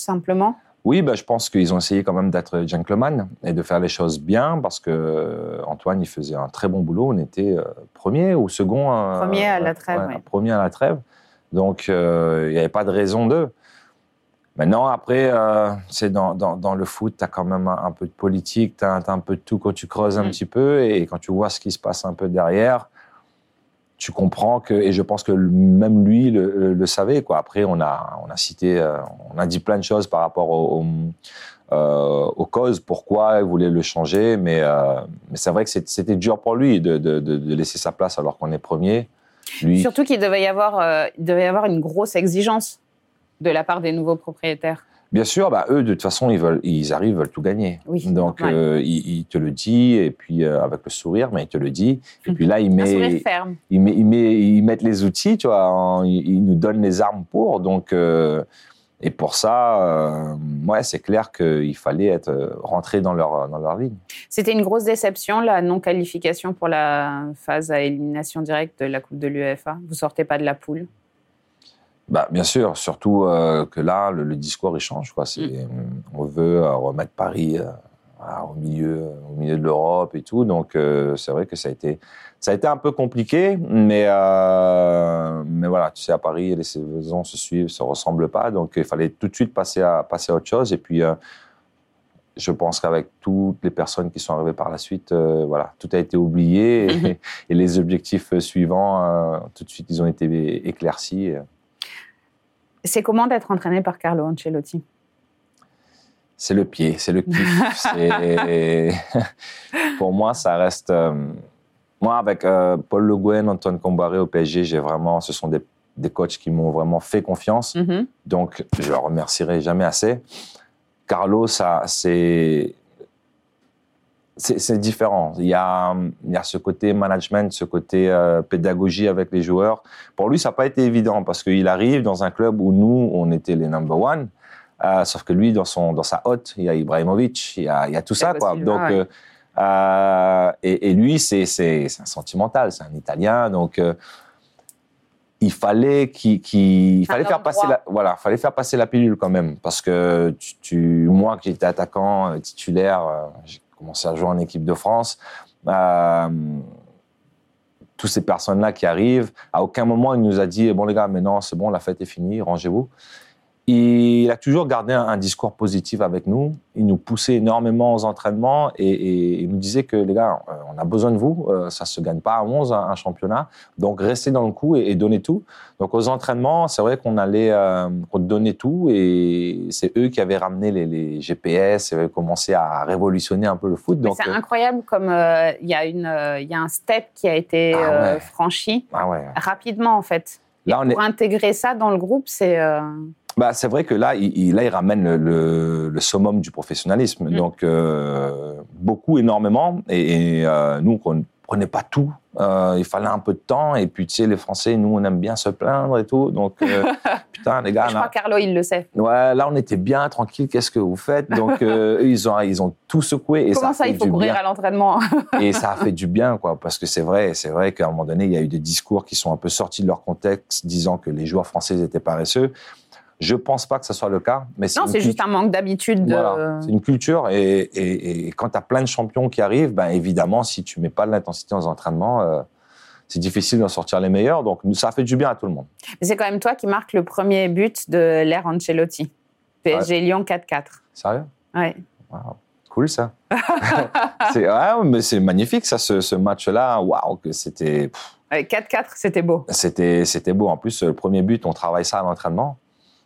Oui, bah, je pense qu'ils ont essayé quand même d'être gentleman et de faire les choses bien parce que Antoine, il faisait un très bon boulot. On était euh, premier ou second. Euh, premier à la ouais, trêve. ouais, Oui. Premier à la trêve. Donc, euh, il n'y avait pas de raison d'eux. Maintenant, après, euh, c'est dans, dans, dans le foot, tu as quand même un, un peu de politique, tu as un peu de tout quand tu creuses un Mm. petit peu. Et quand tu vois ce qui se passe un peu derrière, tu comprends que, et je pense que même lui le, le, le savait, quoi. Après, on a, on a cité, euh, on a dit plein de choses par rapport au, au, euh, aux causes, pourquoi il voulait le changer, mais, euh, mais c'est vrai que c'était dur pour lui de, de, de laisser sa place alors qu'on est premier. Lui, Surtout qu'il devait y avoir, euh, il devait y avoir une grosse exigence de la part des nouveaux propriétaires. Bien sûr, bah, eux, de toute façon, ils, veulent, ils arrivent, veulent tout gagner. Oui, donc, euh, il, il te le dit, et puis euh, avec le sourire, mais il te le dit. Et puis là, il met, un sourire ferme. Il met, il met, ils mettent les outils, tu vois, en, ils, ils nous donnent les armes pour. Donc, euh, et pour ça, euh, ouais, c'est clair qu'il fallait être rentré dans leur, dans leur ligne. C'était une grosse déception, la non-qualification pour la phase à élimination directe de la Coupe de l'UEFA. Vous sortez pas de la poule. Bah, bien sûr, surtout euh, que là, le, le discours, il change. Quoi. C'est, mm. On veut euh, remettre Paris euh, au, milieu, au milieu de l'Europe et tout. Donc, euh, c'est vrai que ça a été, ça a été un peu compliqué. Mais, euh, mais voilà, tu sais, à Paris, les saisons se suivent, ne se ressemblent pas. Donc, il fallait tout de suite passer à, passer à autre chose. Et puis, euh, je pense qu'avec toutes les personnes qui sont arrivées par la suite, euh, voilà, tout a été oublié. Et, mm-hmm. et les objectifs suivants, euh, tout de suite, ils ont été éclaircis. C'est comment d'être entraîné par Carlo Ancelotti? C'est le pied, c'est le kiff. c'est... Pour moi, ça reste... Euh... Moi, avec euh, Paul Le Guen, Antoine Combaré au P S G, j'ai vraiment... ce sont des, des coachs qui m'ont vraiment fait confiance. Mm-hmm. Donc, je ne leur remercierai jamais assez. Carlo, ça, c'est... C'est, c'est différent. Il y, a, il y a ce côté management, ce côté euh, pédagogie avec les joueurs. Pour lui, ça n'a pas été évident parce qu'il arrive dans un club où nous, on était les number one. Euh, sauf que lui, dans, son, dans sa hotte, il y a Ibrahimovic, il y a, il y a tout ça. Quoi. Donc, ouais. euh, euh, et, et lui, c'est, c'est, c'est un sentimental, c'est un Italien. Donc, euh, il fallait, qu'il, qu'il, il fallait faire passer la, voilà, fallait faire passer la pilule quand même. Parce que tu, tu, moi, qui étais attaquant euh, titulaire, euh, j'ai commencé à jouer en équipe de France. Euh, tous ces personnes-là qui arrivent, à aucun moment il nous a dit « Bon les gars, maintenant c'est bon, la fête est finie, rangez-vous ». Il a toujours gardé un, un discours positif avec nous. Il nous poussait énormément aux entraînements et, et il nous disait que les gars, on a besoin de vous. Ça ne se gagne pas à onze, un, un championnat. Donc, restez dans le coup et, et donnez tout. Donc, aux entraînements, c'est vrai qu'on allait euh, qu'on donnait tout et c'est eux qui avaient ramené les, les G P S et avaient commencé à révolutionner un peu le foot. Donc, c'est incroyable comme il euh, y, euh, y a un step qui a été ah ouais. euh, franchi ah ouais. rapidement, en fait. Là, on pour est... intégrer ça dans le groupe, c'est... Euh... Bah, c'est vrai que là, il, là, il ramène le, le, le summum du professionnalisme. Mmh. Donc, euh, beaucoup, énormément. Et, et euh, nous, on ne prenait pas tout. Euh, il fallait un peu de temps. Et puis, tu sais, les Français, nous, on aime bien se plaindre et tout. Donc, euh, putain, les gars... Je là, crois que Carlo, il le sait. Ouais, là, on était bien, tranquille. Qu'est-ce que vous faites? Donc, euh, ils, ont, ils ont tout secoué. Et Comment ça, ça, il faut courir bien. à l'entraînement? Et ça a fait du bien, quoi. Parce que c'est vrai, c'est vrai qu'à un moment donné, il y a eu des discours qui sont un peu sortis de leur contexte, disant que les joueurs français étaient paresseux. Je ne pense pas que ce soit le cas. Mais c'est non, c'est cult... juste un manque d'habitude. De... Voilà, c'est une culture. Et, et, et quand tu as plein de champions qui arrivent, ben évidemment, si tu ne mets pas de l'intensité dans les entraînements, euh, c'est difficile d'en sortir les meilleurs. Donc, ça fait du bien à tout le monde. Mais c'est quand même toi qui marques le premier but de l'ère Ancelotti. P S G ouais. Lyon quatre quatre. Sérieux? Oui. Wow. Cool, ça. c'est, ouais, mais c'est magnifique, ça, ce, ce match-là. Waouh, que c'était... Ouais, quatre quatre, c'était beau. C'était, c'était beau. En plus, le premier but, on travaille ça à l'entraînement.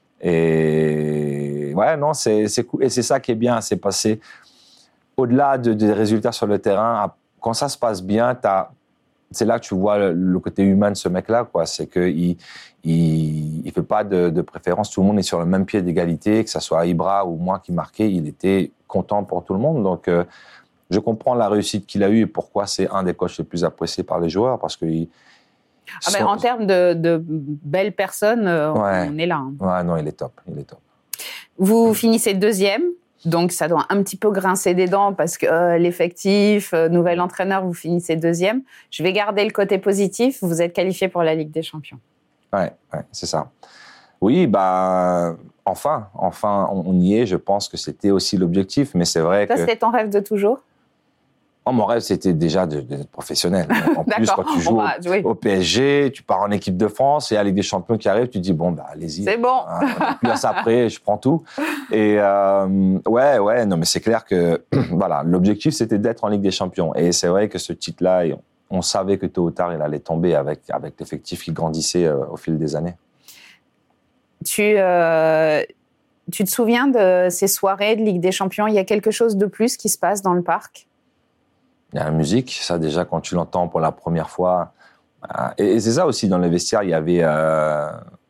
Et ouais, non, c'est, c'est cool. Et c'est ça qui est bien, c'est passer au-delà de, des résultats sur le terrain. Quand ça se passe bien, t'as, c'est là que tu vois le, le côté humain de ce mec-là, quoi. C'est qu'il il, il fait pas de, de préférence. Tout le monde est sur le même pied d'égalité, que ce soit Ibra ou moi qui marquais. Il était content pour tout le monde. Donc, euh, je comprends la réussite qu'il a eue et pourquoi c'est un des coachs les plus appréciés par les joueurs, parce que il, Ah ben, en termes de, de belles personnes, ouais. on est là. Hein. Ouais, non, il est top, il est top. Vous mmh. finissez deuxième, donc ça doit un petit peu grincer des dents parce que euh, l'effectif, euh, nouvel entraîneur, vous finissez deuxième. Je vais garder le côté positif, vous êtes qualifié pour la Ligue des Champions. Ouais, ouais, c'est ça. Oui, bah, enfin, enfin, on, on y est. Je pense que c'était aussi l'objectif, mais c'est vrai Ça, que... Ça, c'était ton rêve de toujours? Oh, mon rêve, c'était déjà de, d'être professionnel. En plus, quand tu joues va, au, oui. au P S G, tu pars en équipe de France, et avec des champions qui arrivent, tu te dis, bon, bah, allez-y. C'est bon. Hein, plus à ça après, je prends tout. Et euh, ouais, ouais, non, mais c'est clair que voilà, l'objectif, c'était d'être en Ligue des Champions. Et c'est vrai que ce titre-là, on savait que tôt ou tard, il allait tomber avec, avec l'effectif qui grandissait euh, au fil des années. Tu, euh, tu te souviens de ces soirées de Ligue des Champions? Il y a quelque chose de plus qui se passe dans le parc? Il y a la musique, ça déjà quand tu l'entends pour la première fois. Euh, et, et c'est ça aussi, dans les vestiaires, il y avait euh,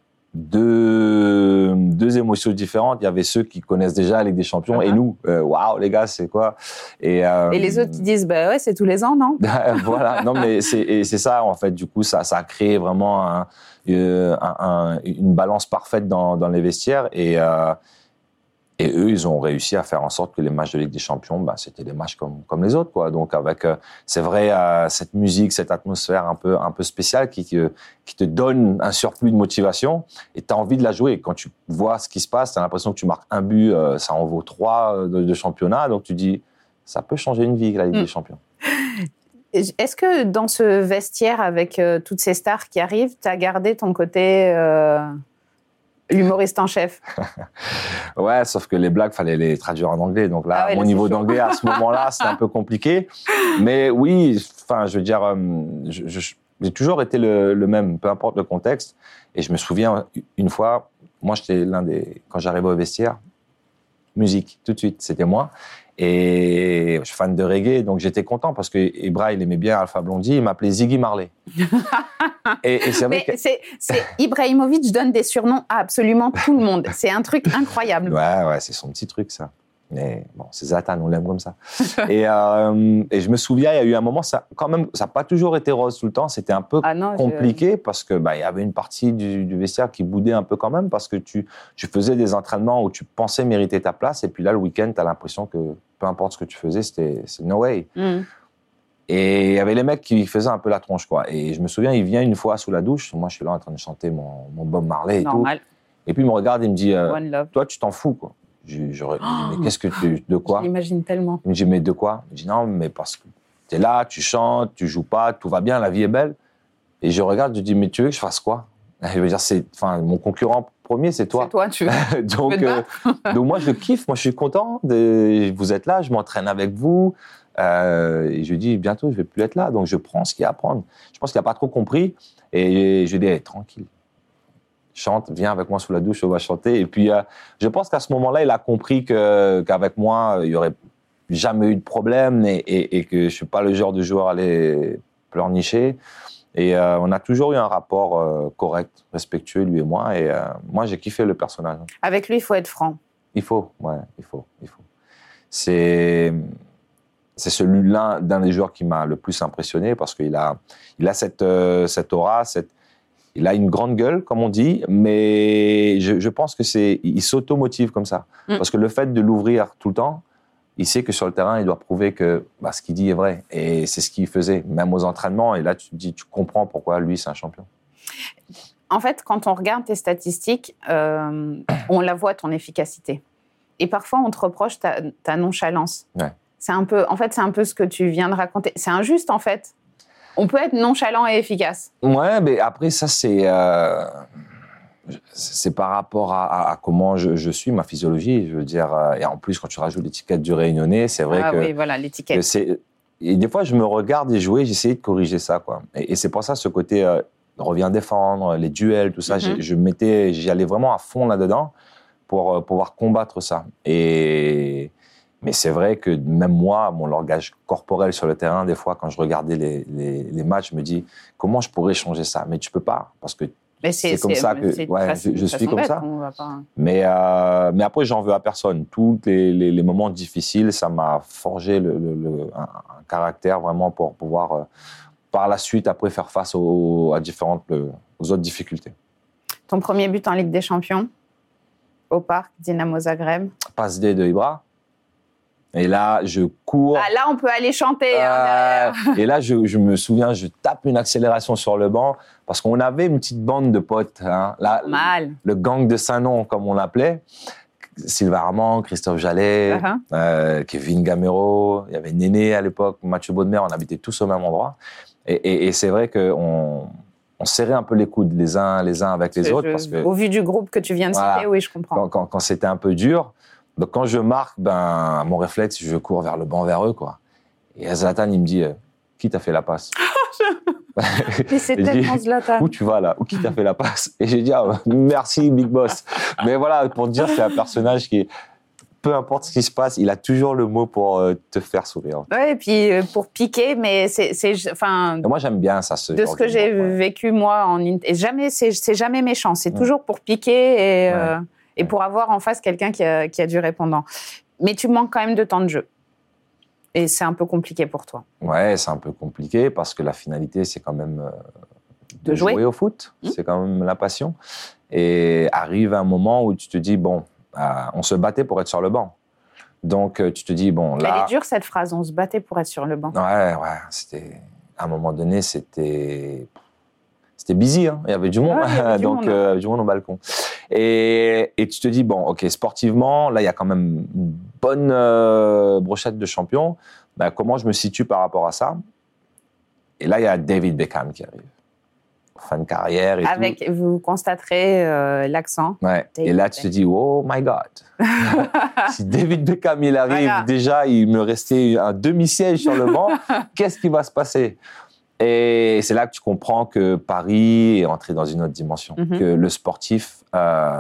deux, deux émotions différentes. Il y avait ceux qui connaissent déjà la Ligue des Champions uh-huh. et nous. Waouh, wow, les gars, c'est quoi? Et, euh, et les autres qui disent, bah ouais, c'est tous les ans, non? Voilà, non, mais c'est, et c'est ça, en fait. Du coup, ça, ça a créé vraiment un, un, un, une balance parfaite dans, dans les vestiaires. Et, euh, Et eux, ils ont réussi à faire en sorte que les matchs de Ligue des Champions, bah, c'était des matchs comme, comme les autres, quoi. Donc, avec, euh, c'est vrai, euh, cette musique, cette atmosphère un peu, un peu spéciale qui, qui, qui te donne un surplus de motivation et tu as envie de la jouer. Quand tu vois ce qui se passe, tu as l'impression que tu marques un but, euh, ça en vaut trois de, de championnat. Donc, tu dis, ça peut changer une vie, la Ligue mmh. des Champions. Est-ce que dans ce vestiaire, avec euh, toutes ces stars qui arrivent, tu as gardé ton côté... Euh... l'humoriste en chef? Ouais, sauf que les blagues, fallait les traduire en anglais. Donc là, ah ouais, mon là, niveau d'anglais, à ce moment-là, c'était un peu compliqué. Mais oui, enfin, je veux dire, je, je, j'ai toujours été le, le même, peu importe le contexte. Et je me souviens, une fois, moi, j'étais l'un des... Quand j'arrivais au vestiaire, musique, tout de suite, c'était moi. Et je suis fan de reggae, donc j'étais content parce que Ibra, il aimait bien Alpha Blondy, il m'appelait Ziggy Marley. et, et c'est vrai Mais que... c'est, c'est Ibrahimovic donne des surnoms à absolument tout le monde. C'est un truc incroyable. Ouais, ouais, c'est son petit truc, ça. Mais bon, c'est Zlatan, on l'aime comme ça. et, euh, et je me souviens, il y a eu un moment, ça, quand même, ça n'a pas toujours été rose tout le temps. C'était un peu ah non, compliqué je... parce que bah, y avait une partie du, du vestiaire qui boudait un peu quand même parce que tu, tu faisais des entraînements où tu pensais mériter ta place et puis là, le week-end, tu as l'impression que peu importe ce que tu faisais, c'était c'est no way. Mm. Et il y avait les mecs qui faisaient un peu la tronche, quoi. Et je me souviens, il vient une fois sous la douche. Moi, je suis là en train de chanter mon, mon Bob Marley et Normal. tout. Et puis il me regarde et me dit euh, toi, tu t'en fous, quoi. J'aurais dit, mais qu'est-ce que tu... De quoi? Je l'imagine tellement. Il me dit, mais de quoi? Il me dit, non, mais parce que tu es là, tu chantes, tu joues pas, tout va bien, la vie est belle. Et je regarde, je dis, mais tu veux que je fasse quoi? Je veux dire, c'est, enfin, mon concurrent premier, c'est toi. C'est toi, tu veux. donc, tu euh, donc, moi, je kiffe, moi, je suis content. De, vous êtes là, je m'entraîne avec vous. Euh, et je lui dis, bientôt, je vais plus être là. Donc, je prends ce qu'il y a à prendre. Je pense qu'il n'a pas trop compris. Et je lui dis, hey, tranquille. Chante, viens avec moi sous la douche, on va chanter. Et puis, euh, je pense qu'à ce moment-là, il a compris que, qu'avec moi, il n'y aurait jamais eu de problème et, et, et que je ne suis pas le genre de joueur à aller pleurnicher. Et euh, on a toujours eu un rapport euh, correct, respectueux, lui et moi. Et euh, moi, j'ai kiffé le personnage. Avec lui, il faut être franc. Il faut, ouais, il faut, il faut. C'est, c'est celui-là d'un des joueurs qui m'a le plus impressionné parce qu'il a, il a cette, euh, cette aura, cette... Il a une grande gueule, comme on dit, mais je, je pense que c'est, il s'auto-motive comme ça. Mm. Parce que le fait de l'ouvrir tout le temps, il sait que sur le terrain, il doit prouver que bah, ce qu'il dit est vrai. Et c'est ce qu'il faisait, même aux entraînements. Et là, tu te dis, tu comprends pourquoi lui, c'est un champion. En fait, quand on regarde tes statistiques, euh, on la voit, ton efficacité. Et parfois, on te reproche ta, ta nonchalance. Ouais. C'est un peu, en fait, c'est un peu ce que tu viens de raconter. C'est injuste, en fait. On peut être nonchalant et efficace. Ouais, mais après, ça, c'est, euh, c'est par rapport à, à, à comment je, je suis, ma physiologie. Je veux dire, et en plus, quand tu rajoutes l'étiquette du Réunionnais, c'est vrai ah, que... oui, voilà, l'étiquette. Que c'est, et des fois, je me regarde et jouer, j'essayais de corriger ça, quoi. Et, et c'est pour ça, ce côté euh, revient défendre, les duels, tout ça, mm-hmm. je mettais, j'y allais vraiment à fond là-dedans pour euh, pouvoir combattre ça. Et... Mais c'est vrai que même moi, mon langage corporel sur le terrain, des fois, quand je regardais les, les, les matchs, je me dis comment je pourrais changer ça. Mais tu peux pas, parce que mais c'est, c'est comme c'est, ça que ouais, facile, je, je suis comme bête, ça. Pas... Mais, euh, mais après, j'en veux à personne. Tous les, les, les moments difficiles, ça m'a forgé le, le, le, un, un caractère vraiment pour pouvoir, euh, par la suite, après, faire face aux, à différentes, euh, aux autres difficultés. Ton premier but en Ligue des Champions, au Parc, Dynamo Zagreb. Passe D de Ibra. Et là, je cours. Ah, là, on peut aller chanter. Euh, hein, et là, je, je me souviens, je tape une accélération sur le banc parce qu'on avait une petite bande de potes. Hein, là, Mal. Le gang de Saint-Nom, comme on l'appelait. Sylvain Armand, Christophe Jallet, Uh-huh. euh, Kevin Gamero, il y avait Néné à l'époque, Mathieu Baudemer, on habitait tous au même endroit. Et, et, et c'est vrai qu'on on serrait un peu les coudes les uns, les uns avec les Je- autres. je- Parce que Au vu du groupe que tu viens de Voilà. citer, oui, je comprends. quand, quand, quand c'était un peu dur, donc quand je marque, ben, mon réflexe, je cours vers le banc vers eux, quoi. Et Zlatan, il me dit, euh, qui t'a fait la passe? Mais c'est Et je dis, tellement Zlatan. Où tu vas là? Ou qui t'a fait la passe? Et j'ai dit, ah, merci, Big Boss. Mais voilà, pour te dire, c'est un personnage qui, peu importe ce qui se passe, il a toujours le mot pour euh, te faire sourire. Ouais, et puis euh, pour piquer, mais c'est, c'est, enfin, Et moi, j'aime bien ça. Ce de genre ce que j'ai d'humour, ouais. vécu moi en int- et jamais, c'est, c'est jamais méchant. C'est Ouais. toujours pour piquer et, Ouais. euh, et pour avoir en face quelqu'un qui a, qui a du répondant. Mais tu manques quand même de temps de jeu. Et c'est un peu compliqué pour toi. Ouais, c'est un peu compliqué parce que la finalité, c'est quand même euh, De jouer. au foot. Mmh. C'est quand même la passion. Et arrive un moment où tu te dis, bon, euh, on se battait pour être sur le banc. Donc, euh, tu te dis, bon, Elle là... est dure cette phrase, on se battait pour être sur le banc. Ouais, ouais, c'était... À un moment donné, c'était... C'était busy, hein. Il y avait du monde. Ouais, il y avait du Donc, monde. euh, du monde au balcon. Et, et tu te dis, bon, OK, sportivement, là, il y a quand même une bonne euh, brochette de champions. Ben, comment je me situe par rapport à ça? Et là, il y a David Beckham qui arrive. Fin de carrière et Avec, tout. vous constaterez euh, l'accent. Ouais. David Et là, tu te dis, oh my God. Si David Beckham, il arrive, Voilà. déjà, il me restait un demi-siège sur le banc. Qu'est-ce qui va se passer? Et c'est là que tu comprends que Paris est entré dans une autre dimension. Mhm. Que le sportif, euh,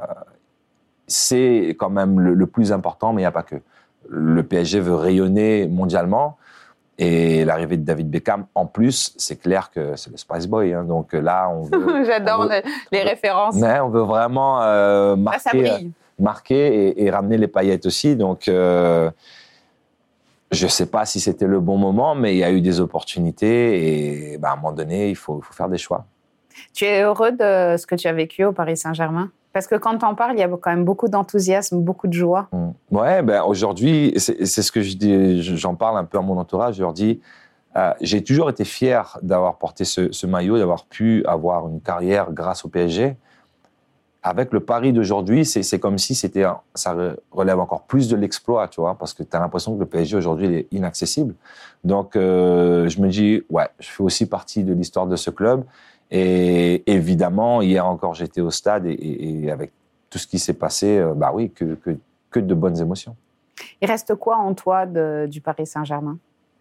c'est quand même le, le plus important, mais il n'y a pas que. Le P S G veut rayonner mondialement. Et l'arrivée de David Beckham, en plus, c'est clair que c'est le Spice Boy. Hein. Donc là, on veut... J'adore on veut- le- les références. mais on veut vraiment euh, Là, ça marquer, brille. marquer et, et ramener les paillettes aussi. Donc, euh, je ne sais pas si c'était le bon moment, mais il y a eu des opportunités et ben, à un moment donné, il faut, il faut faire des choix. Tu es heureux de ce que tu as vécu au Paris Saint-Germain? Parce que quand tu en parles, il y a quand même beaucoup d'enthousiasme, beaucoup de joie. Mm. Ouais, ben, aujourd'hui, c'est, c'est ce que je dis, j'en parle un peu à mon entourage. Je leur dis, euh, j'ai toujours été fier d'avoir porté ce, ce maillot, d'avoir pu avoir une carrière grâce au P S G. Avec le Paris d'aujourd'hui, c'est, c'est comme si c'était un- ça relève encore plus de l'exploit, tu vois, parce que tu as l'impression que le P S G aujourd'hui il est inaccessible. Donc, euh, je me dis, ouais, je fais aussi partie de l'histoire de ce club. Et évidemment, hier encore, j'étais au stade et, et- et avec tout ce qui s'est passé, euh, bah oui, que, que, que de bonnes émotions. Il reste quoi en toi de- du Paris Saint-Germain?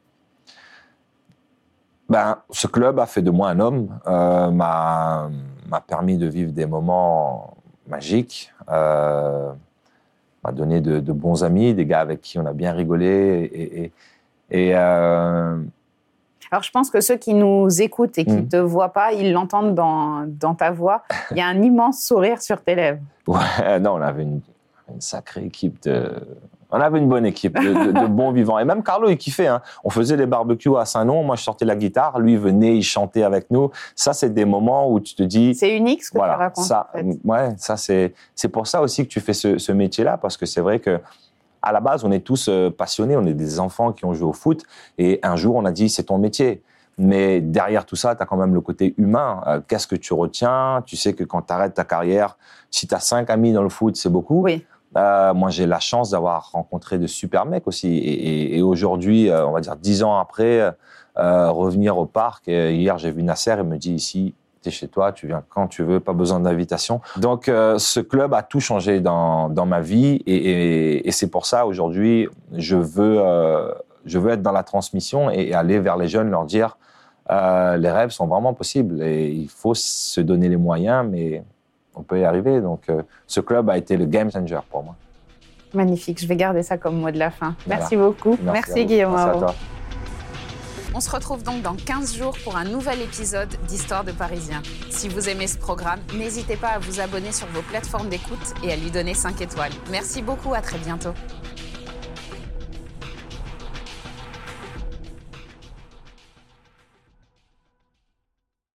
Ben, ce club a fait de moi un homme, euh, m'a, m'a permis de vivre des moments magiques, euh, m'a donné de, de bons amis, des gars avec qui on a bien rigolé. Et, et, et, euh, Alors, je pense que ceux qui nous écoutent et qui ne Mhm. te voient pas, ils l'entendent dans, dans ta voix. Il y a un immense sourire sur tes lèvres. ouais, non, on avait une, une sacrée équipe de... On avait une bonne équipe de, de, de bons vivants. Et même Carlo, il kiffait. Hein. On faisait les barbecues à Saint-Nom. Moi, je sortais la guitare. Lui, il venait, il chantait avec nous. Ça, c'est des moments où tu te dis... C'est unique ce que voilà, tu racontes. ça, en fait. ouais, ça c'est, c'est pour ça aussi que tu fais ce, ce métier-là, parce que c'est vrai que à la base, on est tous euh, passionnés. On est des enfants qui ont joué au foot. Et un jour, on a dit, c'est ton métier. Mais derrière tout ça, tu as quand même le côté humain. Euh, qu'est-ce que tu retiens? Tu sais que quand tu arrêtes ta carrière, si tu as cinq amis dans le foot, c'est beaucoup. Oui. Euh, moi, j'ai la chance d'avoir rencontré de super mecs aussi. Et, et, et aujourd'hui, euh, on va dire dix ans après, euh, revenir au parc. Et hier, j'ai vu Nasser, il me dit ici, tu es chez toi, tu viens quand tu veux, pas besoin d'invitation. Donc, euh, ce club a tout changé dans, dans ma vie. Et, et, et c'est pour ça, aujourd'hui, je veux, euh, je veux être dans la transmission et aller vers les jeunes, leur dire euh, les rêves sont vraiment possibles. Et il faut se donner les moyens, mais on peut y arriver. Donc, euh, ce club a été le game changer pour moi. Magnifique. Je vais garder ça comme mot de la fin. Voilà. Merci beaucoup. Merci, Merci, à vous. Guillaume. Merci à Haro. toi. On se retrouve donc dans quinze jours pour un nouvel épisode d'Histoire de Parisien. Si vous aimez ce programme, n'hésitez pas à vous abonner sur vos plateformes d'écoute et à lui donner cinq étoiles. Merci beaucoup, à très bientôt.